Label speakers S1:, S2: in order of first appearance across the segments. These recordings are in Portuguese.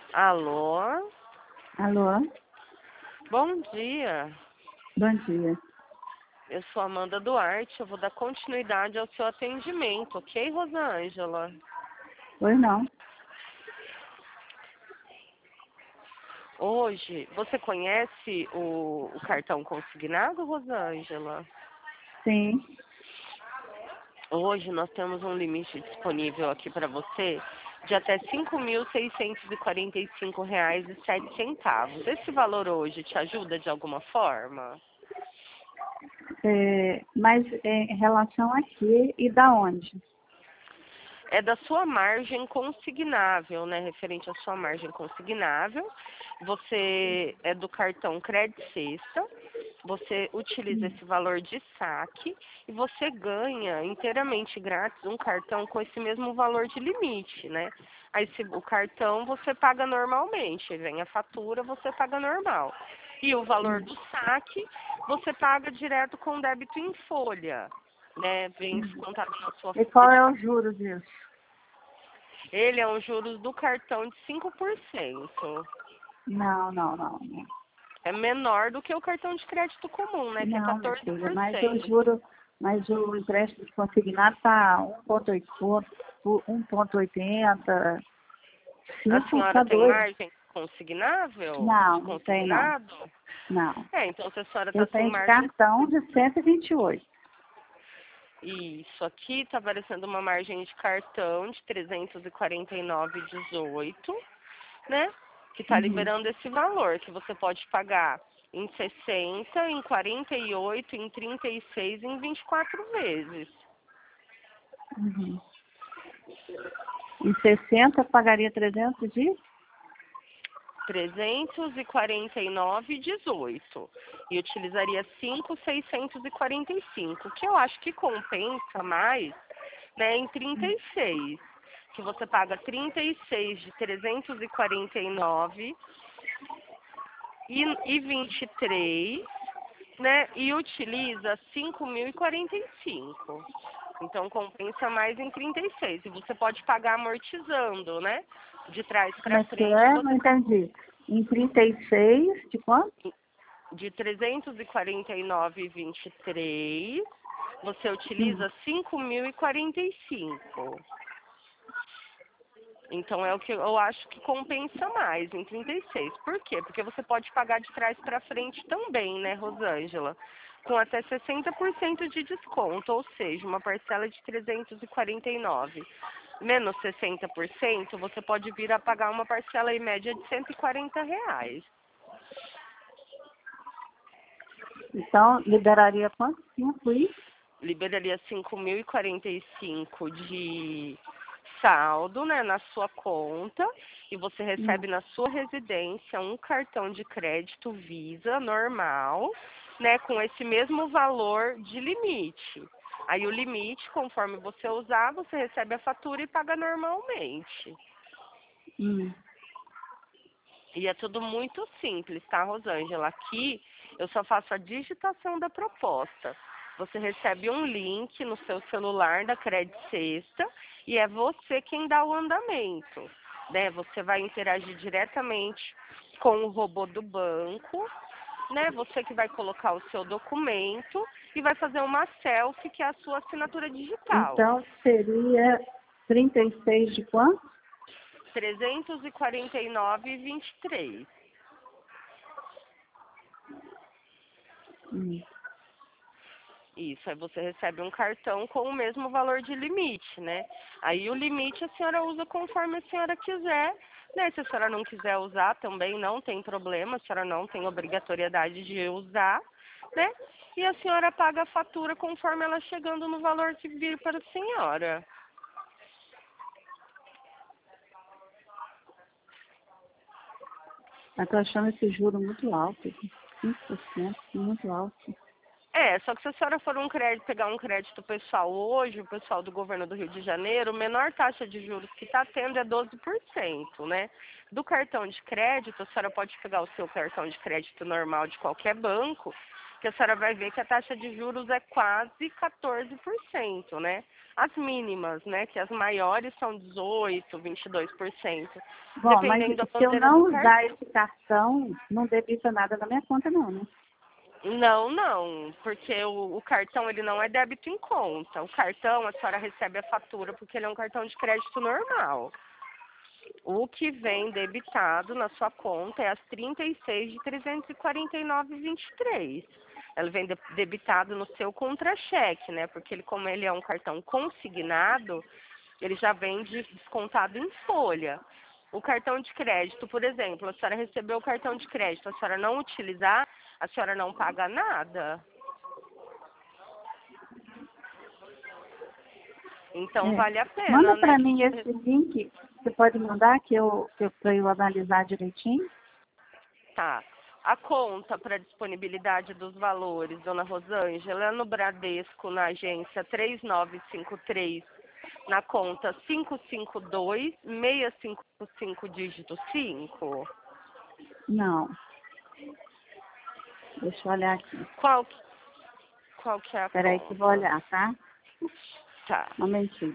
S1: Alô?
S2: Alô?
S1: Bom dia.
S2: Bom dia.
S1: Eu sou Amanda Duarte. Eu vou dar continuidade ao seu atendimento, ok, Rosângela?
S2: Oi, não.
S1: Hoje, você conhece o cartão consignado, Rosângela?
S2: Sim.
S1: Hoje nós temos um limite disponível aqui para você de até R$ 5.645,07. Esse valor hoje te ajuda de alguma forma?
S2: Mas em relação aqui e da onde?
S1: É da sua margem consignável, né? Referente à sua margem consignável. Você é do cartão Crédito Sexta, você utiliza esse valor de saque e você ganha inteiramente grátis um cartão com esse mesmo valor de limite, né? Aí se o cartão você paga normalmente, vem a fatura, você paga normal. E o valor do saque você paga direto com débito em folha, né? Vem descontado na sua
S2: E
S1: folha
S2: qual
S1: de.
S2: é o juro disso?
S1: Ele é um juros do cartão de 5%.
S2: Não.
S1: É menor do que o cartão de crédito comum, né? Que é
S2: Não, minha filha, mas eu
S1: 14%.
S2: juro, mas o empréstimo consignado está 1,80,
S1: A
S2: 5
S1: senhora
S2: está
S1: tem
S2: 2.
S1: margem consignável? De
S2: Não tem não.
S1: consignado?
S2: Não.
S1: Então se a senhora
S2: Eu
S1: está sem
S2: tenho de
S1: margem,
S2: cartão de 128.
S1: isso aqui está aparecendo uma margem de cartão de 349,18, né? Que está
S2: Uhum.
S1: liberando esse valor, que você pode pagar em 60, em 48, em 36, em 24 vezes.
S2: Uhum. Em 60 pagaria 300 de?
S1: 349,18 e utilizaria 5.645, que eu acho que compensa mais, né, em 36, que você paga 36 de 349 e 23, né, e utiliza 5.045. Então compensa mais em 36. E você pode pagar amortizando, né? De trás
S2: Como
S1: para
S2: é que
S1: frente,
S2: é? Não
S1: você
S2: entendi. Em 36, de quanto?
S1: de 349,23, você
S2: Hum.
S1: utiliza 5.045. Então é o que eu acho que compensa mais em 36. Por quê? Porque você pode pagar de trás para frente também, né, Rosângela? Com até 60% de desconto, ou seja, uma parcela de 349 menos 60%, você pode vir a pagar uma parcela em média de R$ 140.
S2: Então, liberaria quanto? 5 e?
S1: Liberaria 5.045 de saldo, né, na sua conta, e você recebe na sua residência um cartão de crédito Visa normal, né, com esse mesmo valor de limite. Aí o limite, conforme você usar, você recebe a fatura e paga normalmente.
S2: Hum.
S1: E é tudo muito simples, tá, Rosângela? Aqui eu só faço a digitação da proposta. Você recebe um link no seu celular da Crédito Sexta e é você quem dá o andamento, né? Você vai interagir diretamente com o robô do banco, né? Você que vai colocar o seu documento e vai fazer uma selfie, que é a sua assinatura digital.
S2: Então, seria 36 de quanto?
S1: 349,23.
S2: Hum.
S1: Isso, aí você recebe um cartão com o mesmo valor de limite, né? Aí o limite a senhora usa conforme a senhora quiser, né? Se a senhora não quiser usar também não tem problema, a senhora não tem obrigatoriedade de usar, né? E a senhora paga a fatura conforme ela chegando no valor que vir para a senhora.
S2: Eu estou achando esse juro muito alto. 5%, muito alto.
S1: Só que se a senhora for pegar um crédito pessoal hoje, o pessoal do governo do Rio de Janeiro, a menor taxa de juros que está tendo é 12%, né? Do cartão de crédito, a senhora pode pegar o seu cartão de crédito normal de qualquer banco, que a senhora vai ver que a taxa de juros é quase 14%, né? as mínimas, né? Que as maiores são 18%, 22%.
S2: Bom, mas
S1: Dependendo da
S2: se eu
S1: bandeira
S2: não
S1: do cartão.
S2: usar esse cartão, não debita nada na minha conta, não, né?
S1: Não, não, porque o cartão ele não é débito em conta. O cartão a senhora recebe a fatura porque ele é um cartão de crédito normal. O que vem debitado na sua conta é as 36 de 349,23. Ela vem debitado no seu contra-cheque, né? Porque ele, como ele é um cartão consignado, ele já vem descontado em folha. O cartão de crédito, por exemplo, a senhora recebeu o cartão de crédito, a senhora não utilizar, a senhora não paga nada. Então
S2: É.
S1: vale a pena,
S2: Manda
S1: né?
S2: para mim esse link, você pode mandar para eu analisar direitinho?
S1: Tá. A conta para disponibilidade dos valores, dona Rosângela, é no Bradesco, na agência 3953, na conta 552-655, dígito 5.
S2: Não. Deixa eu olhar aqui.
S1: Qual que é a
S2: Espera aí que eu vou
S1: conta?
S2: olhar, tá?
S1: Tá.
S2: Um momentinho.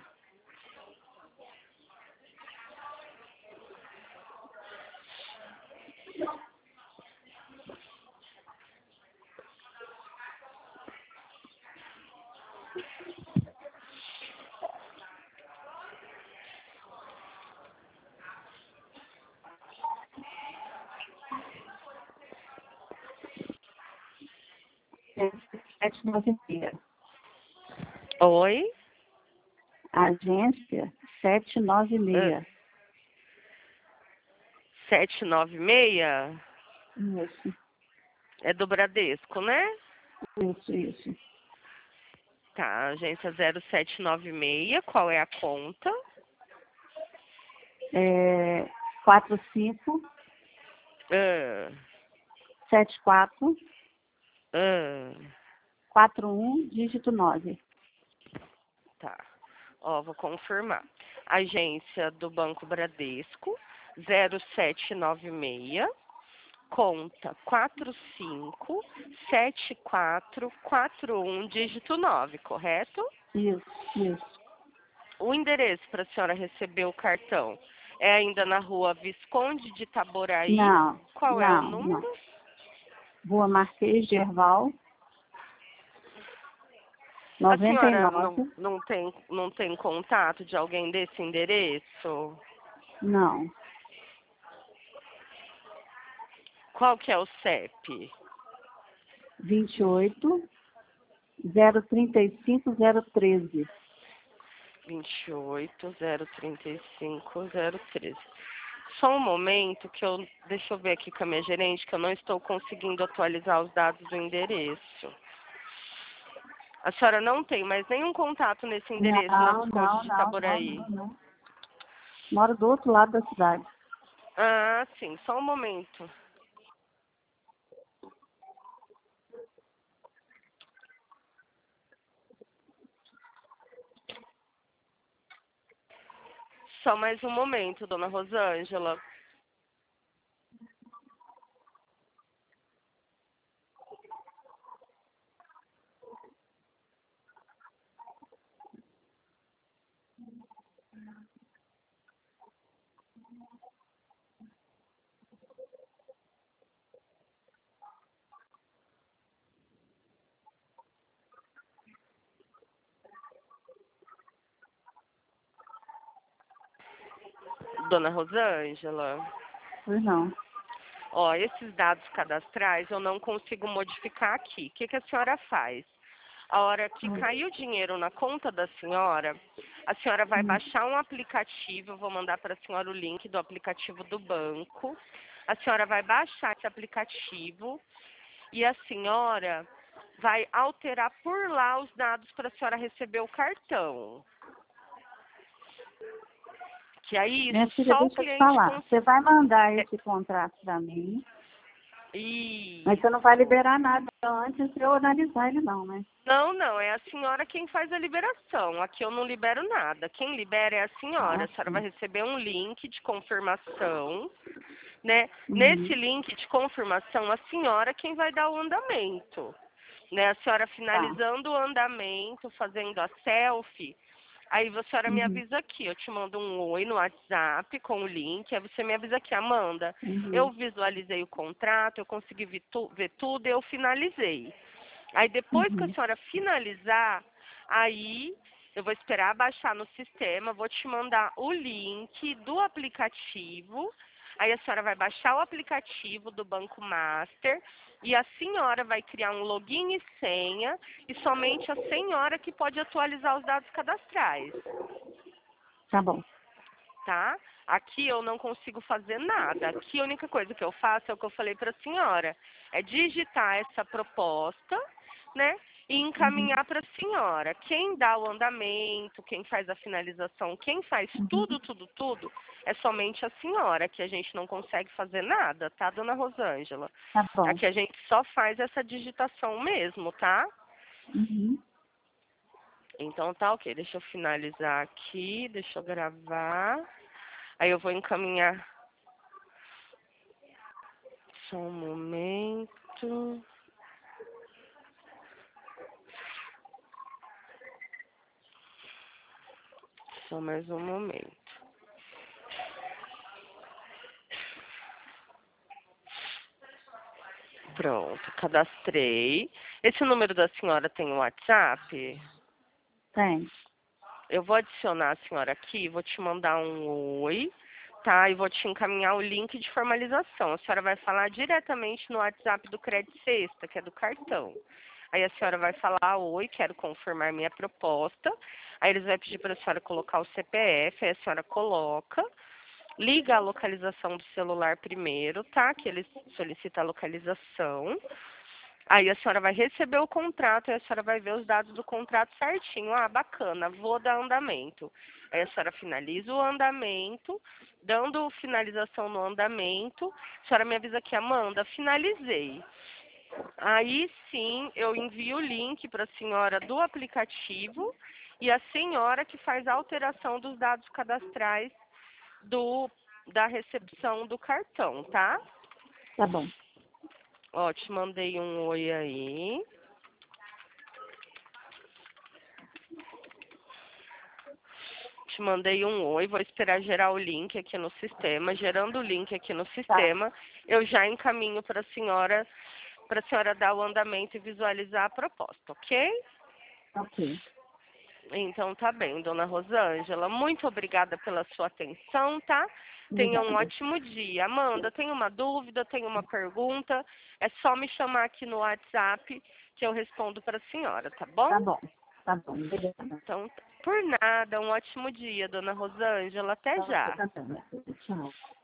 S2: É 796.
S1: Oi?
S2: Agência 796.
S1: 796
S2: Isso,
S1: é do Bradesco, né?
S2: isso.
S1: Tá, agência 0796, qual é a conta?
S2: 45
S1: Ah,
S2: 74
S1: ah,
S2: 41 dígito 9.
S1: tá. Ó, vou confirmar. Agência do Banco Bradesco, 0796, conta 457441, dígito 9, correto?
S2: Isso.
S1: O endereço para a senhora receber o cartão é ainda na rua Visconde de Itaboraí. Qual é o
S2: Não.
S1: número?
S2: Rua Marquês de Herval,
S1: A senhora
S2: 99.
S1: não tem contato de alguém desse endereço?
S2: Não.
S1: Qual que é o CEP?
S2: 28 035 013.
S1: 28035-013. Só um momento deixa eu ver aqui com a minha gerente que eu não estou conseguindo atualizar os dados do endereço. A senhora não tem mais nenhum contato nesse endereço na Visconde de Itaboraí?
S2: Não. Moro do outro lado da cidade.
S1: Ah, sim, só um momento. Só mais um momento, dona Rosângela. Dona Rosângela.
S2: Pois não.
S1: Ó, esses dados cadastrais eu não consigo modificar aqui. O que a senhora faz? A hora que cair o dinheiro na conta da senhora, a senhora vai baixar um aplicativo, eu vou mandar para a senhora o link do aplicativo do banco. A senhora vai baixar esse aplicativo e a senhora vai alterar por lá os dados para a senhora receber o cartão. Que aí
S2: Minha
S1: isso
S2: filha,
S1: só o
S2: deixa eu te
S1: cliente
S2: falar. Você
S1: consegue.
S2: vai mandar esse contrato para mim, mas você não vai liberar nada antes de eu analisar ele não, né?
S1: Não, é a senhora quem faz a liberação. Aqui eu não libero nada. Quem libera é a senhora.
S2: Ah,
S1: A senhora vai
S2: sim.
S1: receber um link de confirmação, né? Nesse
S2: Uhum.
S1: link de confirmação, a senhora quem vai dar o andamento, né? A senhora
S2: Tá.
S1: finalizando o andamento, fazendo a selfie, Aí a senhora me avisa aqui, eu te mando um oi no WhatsApp com o link, aí você me avisa aqui, Amanda, eu visualizei o contrato, eu consegui ver tudo, eu finalizei. Aí depois que a senhora finalizar, aí eu vou esperar baixar no sistema, vou te mandar o link do aplicativo. Aí a senhora vai baixar o aplicativo do Banco Master e a senhora vai criar um login e senha e somente a senhora que pode atualizar os dados cadastrais.
S2: Tá bom.
S1: Tá? Aqui eu não consigo fazer nada. Aqui a única coisa que eu faço é o que eu falei para a senhora. É digitar essa proposta, né? E encaminhar para a senhora. Quem dá o andamento, quem faz a finalização, quem faz tudo, é somente a senhora, que a gente não consegue fazer nada, tá, dona Rosângela?
S2: Tá bom.
S1: Aqui a gente só faz essa digitação mesmo, tá? Então tá ok, deixa eu finalizar aqui, deixa eu gravar. Aí eu vou encaminhar. Só um momento. Só mais um momento. Pronto, cadastrei. Esse número da senhora tem o WhatsApp?
S2: Tem.
S1: Eu vou adicionar a senhora aqui, vou te mandar um oi, tá? E vou te encaminhar o link de formalização. A senhora vai falar diretamente no WhatsApp do Crédito Sexta, que é do cartão. Aí a senhora vai falar, oi, quero confirmar minha proposta. Aí eles vão pedir para a senhora colocar o CPF, aí a senhora coloca. Liga a localização do celular primeiro, tá? Que ele solicita a localização. Aí a senhora vai receber o contrato e a senhora vai ver os dados do contrato certinho. Ah, bacana, vou dar andamento. Aí a senhora finaliza o andamento, dando finalização no andamento. A senhora me avisa aqui, Amanda, finalizei. Aí sim, eu envio o link para a senhora do aplicativo e a senhora que faz a alteração dos dados cadastrais da recepção do cartão, tá?
S2: Tá bom.
S1: Ó, te mandei um oi aí. Te mandei um oi, vou esperar gerar o link aqui no sistema. Gerando o link aqui no sistema, eu já encaminho para a senhora dar o andamento e visualizar a proposta, ok?
S2: Ok.
S1: Então tá bem, dona Rosângela. Muito obrigada pela sua atenção, tá? Tenha um ótimo dia. Amanda, tem uma dúvida, tem uma pergunta? É só me chamar aqui no WhatsApp que eu respondo para a senhora, tá bom?
S2: Tá bom. Tá bom. Obrigada.
S1: Então, por nada, um ótimo dia, dona Rosângela. Até já.
S2: Tchau.